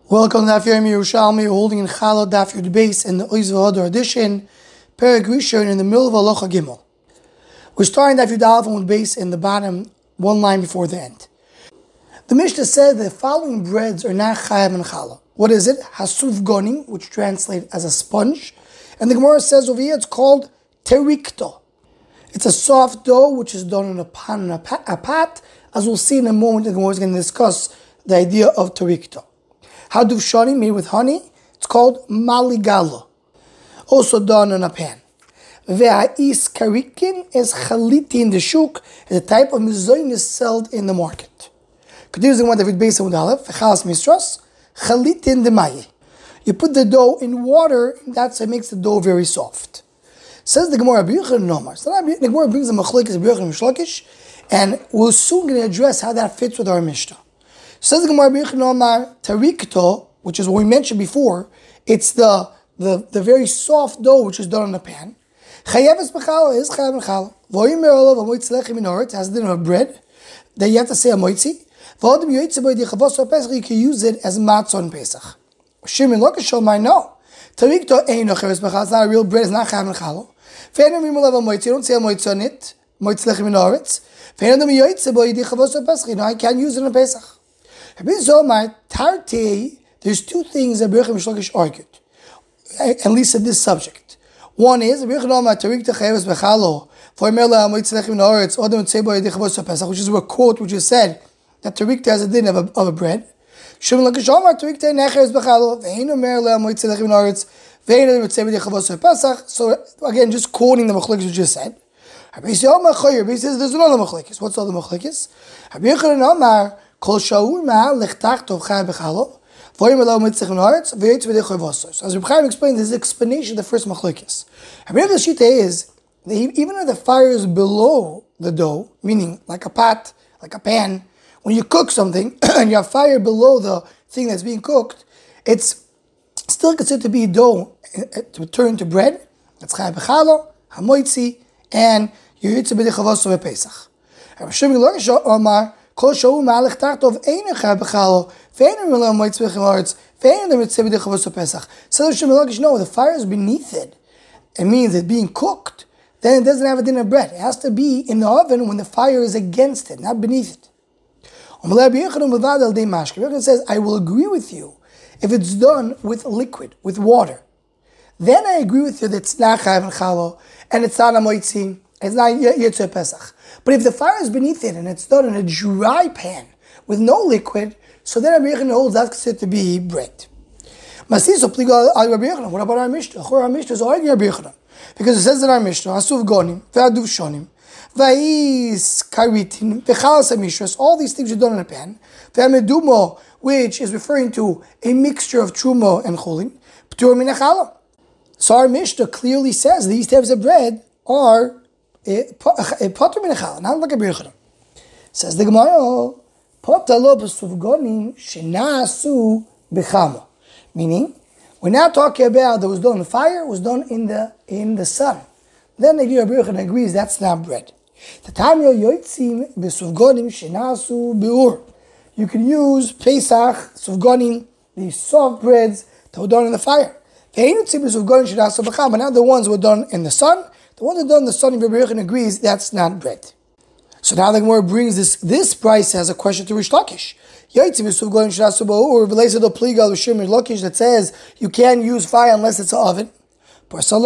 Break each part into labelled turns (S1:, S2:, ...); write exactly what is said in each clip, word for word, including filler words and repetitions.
S1: Welcome to Daf Yomi Yerushalmi. We're holding in Chala Daf Yud Beis in the Oiz V'Hadar edition, Perek Rishon in the middle of Halacha Gimel. We're starting Daf Yud Aleph Amud Beis in the bottom, one line before the end. The Mishnah said the following breads are not chayav and chala. What is it? Hasuf gonim, which translates as a sponge, and the Gemara says over here it's called terikto. It's a soft dough which is done in a pan and a pat, a pat. As we'll see in a moment, the Gemara is going to discuss the idea of terikto. Haduv shani, made with honey, it's called maligala, also done in a pan. Ve'ha'is karikin is chaliti in the shuk, is a type of mizoynis sold in the market. Continues the one that we base on Aleph, v'chalas misros, chaliti in the maye. You put the dough in water, and that's what makes the dough very soft. Says the Gemara, B'yuchad nomar. So the Gemara brings the machlekes of B'yuchad and Mishlakish, and we're soon going to address how that fits with our Mishnah. Says the Gemara, B'yuchad nomar, tarikto, which is what we mentioned before, it's the, the, the very soft dough which is done in the pan. Chayeves b'chala is chayev b'chala. V'oyim merolav amoitzi lechem in oretz, has the dinner of bread, that you have to say amoitzi. V'odim yoytzi b'ydi chavos Pesach, you can use it as matzah on Pesach. Shimon lokashol might know. Tarikto eino chayeves b'chala, it's not a real bread, it's not chayev b'chala. V'enim imolav amoitzi, you don't say amoitzi on it, amoitzi lechem in oretz. V'enim yoytzi b'ydi chavos Pesach, no, I can't use it on Pesach. There's two things that B'yuchad and Mishlakish argued, at least at this subject. One is, which is a quote which is said that Tarikta has a din of a, of a bread. So again, just quoting the machlekes we just said. He says there's another machlekes. What's the other machlekes? So as Reb Chaim explains, this is explanation of the first machlekes. The shita is that even if the fire is below the dough, meaning like a pot, like a pan, when you cook something and you have fire below the thing that's being cooked, it's still considered to be dough to turn to bread. That's chayav b'chala, hamoitzi, and yitzu b'dichavos of Pesach. So the Shemilach, no, the fire is beneath it. It means it's being cooked. Then it doesn't have a din of bread. It has to be in the oven when the fire is against it, not beneath it. It says, I will agree with you if it's done with liquid, with water. Then I agree with you that it's not chayav and chala, and it's not a moitzi, it's not Yetzer Pesach. But if the fire is beneath it and it's done in a dry pan with no liquid, so then Rabbi Yochanan holds that's considered to be bread. What about our Mishnah? Our Mishnah is arguing Rabbi Yochanan, because it says in our Mishnah, Asuf gonim, ve'aduv shonim, va'is karitin, ve'chalas hamishras, all these things are done in a pan, ve'amedumo, which is referring to a mixture of truma and chulin, p'tur min hachala. So our Mishnah clearly says these types of bread are potter min hachala, not like a Yochanan. Says the Gemara, potter lo b'suf gonim shenasu b'chama. Meaning, we're now talking about that was done in fire, was done in the in the sun. Then the Rabbi Yochanan agrees that's not bread. The time yoitzim b'sufgonim shenasu b'ur. You can use Pesach, sufgonim, these soft breads that were done in the fire. But now the ones who were done in the sun, the ones that were done in the sun, Rabbi Yochanan agrees that's not bread. So now the Gemara brings this, this price as a question to Rish Lakish. Or relates to the pliga of Shimon Lakish that says you can't use fire unless it's an oven. What it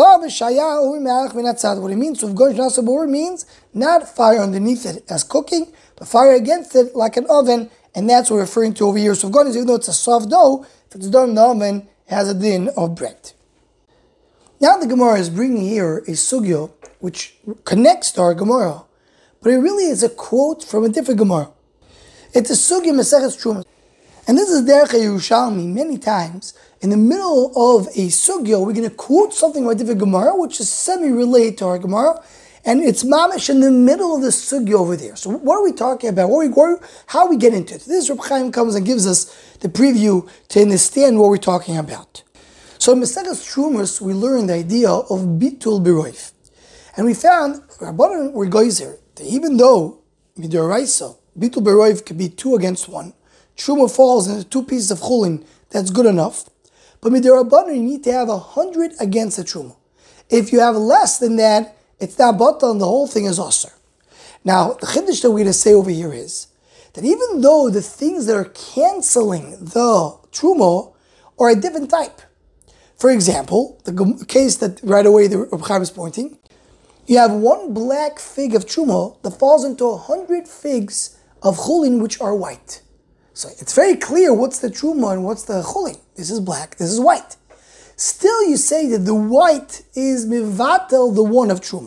S1: means, means not fire underneath it as cooking, but fire against it like an oven, and that's what we're referring to over here. So even though it's a soft dough, if it's done in the oven, it has a din of bread. Now the Gemara is bringing here a sugyo which connects to our Gemara, but it really is a quote from a different Gemara. It's a sugya Maseches Truma. And this is Derech Yerushalmi many times. In the middle of a sugya, we're going to quote something from a different Gemara, which is semi-related to our Gemara, and it's mamish in the middle of the sugya over there. So what are we talking about? What are we, what are, how we get into it? This Reb Chaim comes and gives us the preview to understand what we're talking about. So in Maseches Trumas, we learned the idea of bitul biroif. And we found, Rabbanan were geyser, that even though, midoraisa, bitul beroiv could be two against one. truma falls into two pieces of chulin, that's good enough. But midirabanan, you need to have a hundred against the truma. If you have less than that, it's not batal and the whole thing is osir. Now, the chiddush that we're going to say over here is that even though the things that are canceling the truma are a different type. For example, the case that right away the Reb Chaim is pointing, you have one black fig of truma that falls into a hundred figs of chulin which are white. So it's very clear what's the truma and what's the chulin. This is black, this is white. Still you say that the white is mivatel the one of truma.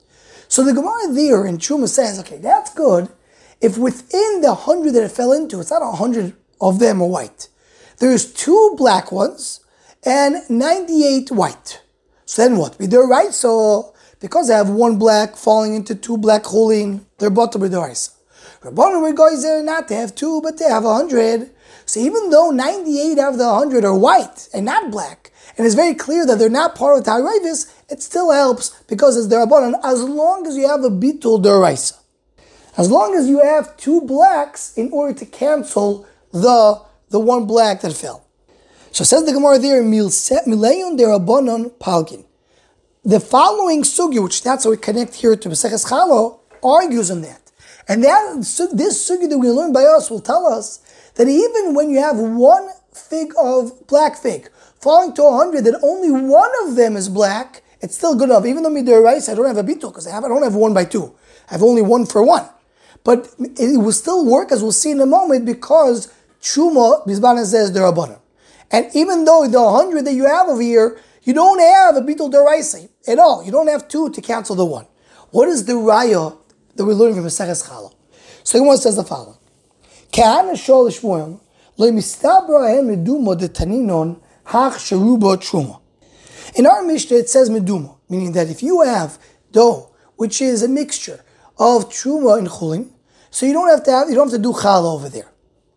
S1: So the Gemara there in Truma says, okay, that's good if within the hundred that it fell into, it's not a hundred of them are white. There's two black ones and ninety-eight white. So then what? B'doraisa, so because I have one black falling into two black chulin, they're both b'doraisa. Rabbanan were guys there not to have two, but they have a hundred. So even though ninety-eight out of the hundred are white and not black, and it's very clear that they're not part of Ta'aravis, it still helps because it's the Rabbanan as long as you have a bitul d'oraisa. As long as you have two blacks in order to cancel the, the one black that fell. So says the Gemara there, Mileyon de Rabbanan Palgin. The following sugya, which that's how we connect here to Maseches Chalo, argues on that. And that this sugya that we learn by us will tell us that even when you have one fig of black fig falling to a hundred, that only one of them is black, it's still good enough. Even though midiraisa, I don't have a bitul because I have I don't have one by two. I have only one for one. But it will still work, as we'll see in a moment, because truma bizbanan says derabanan. And even though the hundred that you have over here, you don't have a bitul deraisa at all. You don't have two to cancel the one. What is the raya that we're learning from Maseches Chalo? So the one says the following: Ka'ana shol Shmuel lo mistabra hem meduma de taninon hach sheruba truma. In our Mishnah, it says meduma, meaning that if you have dough, which is a mixture of truma and chulin, so you don't have to have, you don't have to do challah over there.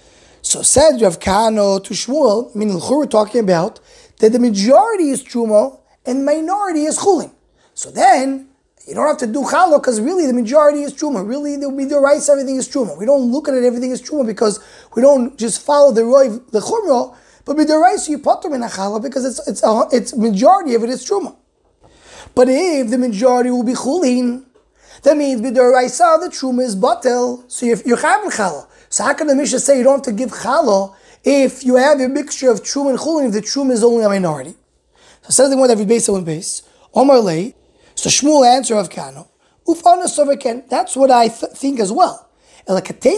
S1: So said Rav Kahana to Shmuel, meaning we're talking about that the majority is truma and the minority is chulin. So then you don't have to do challah because really the majority is truma. Really, the midiraisa everything is truma. We don't look at it everything is truma because we don't just follow the roiv the chumrah. But midiraisa you put them in a challah because it's it's a, it's majority of it is truma. But if the majority will be chulin, that means midiraisa the truma is batel. So you're you're having challah. So how can the Mishnah say you don't have to give challah if you have a mixture of truma and chulin if the truma is only a minority? So says the one that we base on base. Omar lay. So Shmuel answer of Kano. Ufana soverken. That's what I th- think as well. When you go to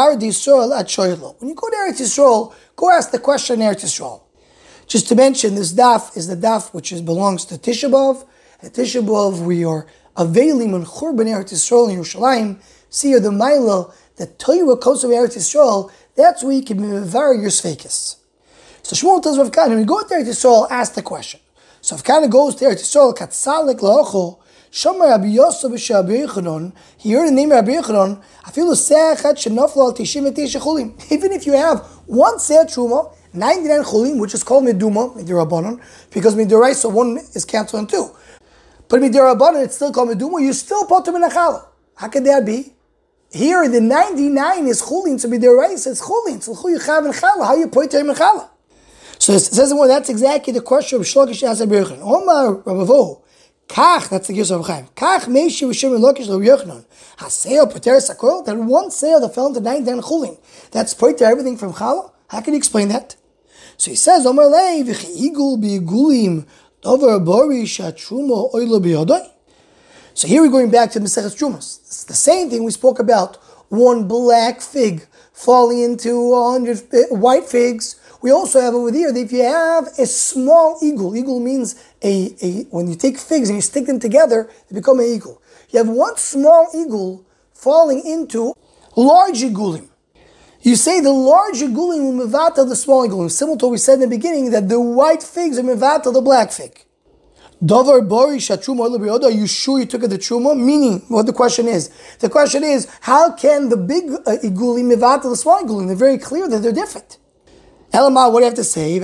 S1: Eretz Yisrael, go ask the question in Eretz Yisrael. Just to mention, this daf is the daf which is, belongs to Tisha B'Av. At Tisha B'Av, we are aveilim on Churban Eretz Yisrael in Yerushalayim. See the Maila, the Torah comes of Eretz Yisrael. That's where you can be mevarer your sveikis. So Shmuel tells Rav Kahana, when you go to Eretz Yisrael, ask the question. So if Kahana goes to Eretz Yisrael, katzalik la'ocho, Shomer Rabbi Yosef b'Shabbi Yechanon, he heard the name of Rabbi Yechanon, afilu se'achad shenaflo al tishim v'tisha chulim. Even if you have one se'at truma, ninety-nine chulim, which is called meduma, midirabanan, because midiraisa one is canceled in two. But midirabanan, it's still called meduma, you still put them in a challah. How could that be? Here, the ninety-nine is chulin, so midiraisa it's chulin. So who you have in challah? How you put them in challah? So it says, well, that's exactly the question of Shlokish asked Rabbi Yechanan. Omar Rabbi Kach, that's the Gis of Chaim. Kach meishi v'shem elokish Rabbi Yechanan. Haseo poter sakol. That one sale that fell into ninety-nine chulin. That's poter everything from challah. How can you explain that? So he says, Omar lei v'chi igul bi'igulim dover bori shatruma oilo biyodai. So here we're going back to Maseches Trumas. It's the same thing we spoke about. One black fig falling into a hundred white figs. We also have over there that if you have a small eagle, eagle means a, a when you take figs and you stick them together, they become an eagle. You have one small eagle falling into large eagulim. You say the large eagulim will mevatel the small eagulim. Similar to what we said in the beginning, that the white figs are mevatel the black fig. Davar bari shatruma oilo biyodai. Are you sure you took it the truma? Meaning, what the question is? The question is, how can the big uh, eagulim mevatel the small eagulim? They're very clear that they're different. Elama, what do you have to say?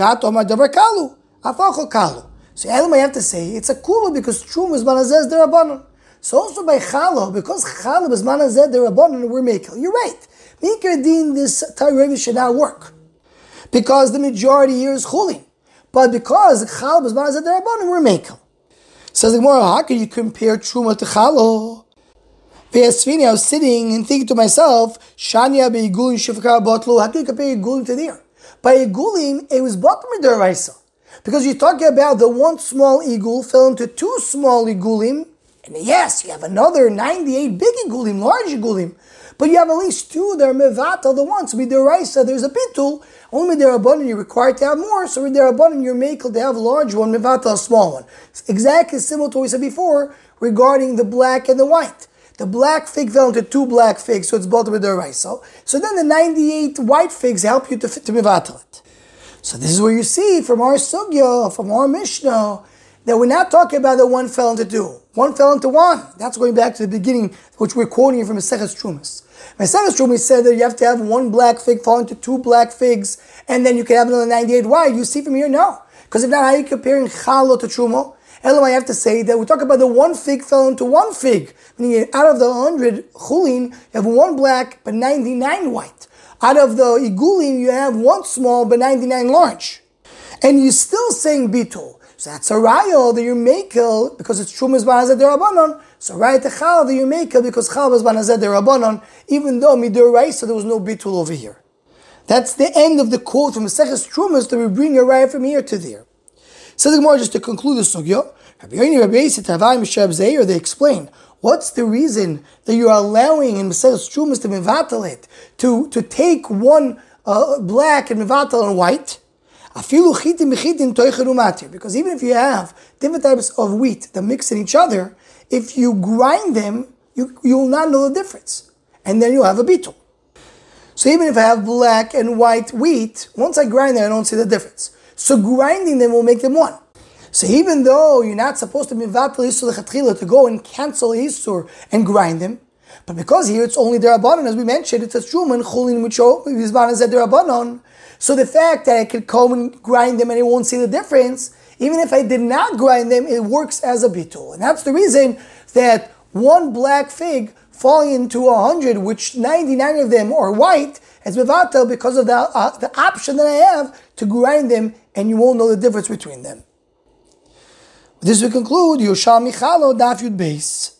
S1: So Elama, you have to say, it's a kula because truma is manazez derabanan. So also by challah, because challah is manazez derabanan, we're making. You're right. Mikra din, this Torah should not work. Because the majority here is chulin. But because chal b'zman hazeh derabanan, we're mekel. Says the Gemara, how can you compare truma to chalo? Ve'asvini, I was sitting and thinking to myself, Shania be'igulin shifkar botlu. How can you compare igulin to there? By igulin, it was bottom d'oraisa. Because you're talking about the one small igul fell into two small igulim. And yes, you have another ninety-eight big igulim, large igulim. But you have at least two that are mevatel the one. So with d'oraisa, there's a bitul. Only with derabanan you're required to have more. So with derabanan you're makel to have a large one, mevatel a small one. It's exactly similar to what we said before regarding the black and the white. The black fig fell into two black figs, so it's both with deraisa. So then the ninety-eight white figs help you to, to mevatel it. So this is where you see from our sugya, from our Mishnah, that we're not talking about the one fell into two. One fell into one. That's going back to the beginning, which we're quoting from Maseches Trumas. Maseches Trumas said that you have to have one black fig fall into two black figs, and then you can have another ninety-eight white. You see from here, no. Because if not, how are you comparing chalo to truma? Elam, I have to say that we talk about the one fig fell into one fig. Meaning out of the one hundred chulin, you have one black, but ninety-nine white. Out of the igulim, you have one small, but ninety-nine large. And you're still saying bitul. So that's a raya that you mekel because it's trumas b'nazeh derabanan. So raya techal that you mekel because chal was b'nazeh derabanan, even though midoraisa there was no bitul over here. That's the end of the quote from Maseches Trumas that we bring a raya from here to there. So the Gemara, just to conclude the sugya, they explain what's the reason that you're allowing in Maseches Trumas to mevatel it, to to take one uh, black and mevatel and white. Because even if you have different types of wheat that mix in each other, if you grind them, you, you will not know the difference. And then you'll have a bitul. So even if I have black and white wheat, once I grind them, I don't see the difference. So grinding them will make them one. So even though you're not supposed to mevatel isur lechatchila, to go and cancel isur and grind them, but because here it's only derabanan, as we mentioned, it's a truman chulin mucho bizman zed derabanan. So the fact that I could come and grind them and I won't see the difference, even if I did not grind them, it works as a bitul. And that's the reason that one black fig falling into a hundred, which ninety-nine of them are white, is mevatel because of the, uh, the option that I have to grind them, and you won't know the difference between them. With this we conclude Yerushalmi Chalo Daf Yud Beis.